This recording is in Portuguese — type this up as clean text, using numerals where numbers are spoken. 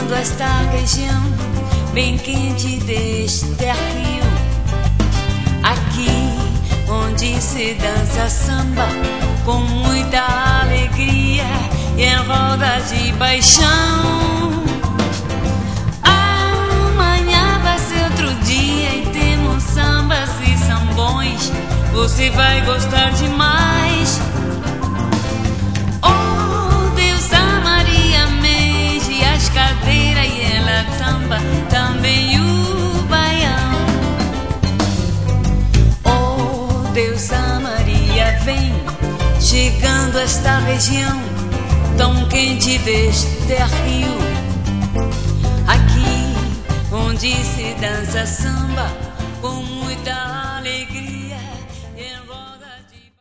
chegando a esta região bem quente deste rio. Aqui onde se dança samba com muita alegria e em roda de paixão. Amanhã vai ser outro dia e temos sambas e sambões, você vai gostar demais. Oh, Deus, a Maria mexe as cadeiras e ela samba também o baião. Oh, Deus, a Maria vem chegando a esta região tão quente deste rio. Aqui onde se dança samba com muita alegria.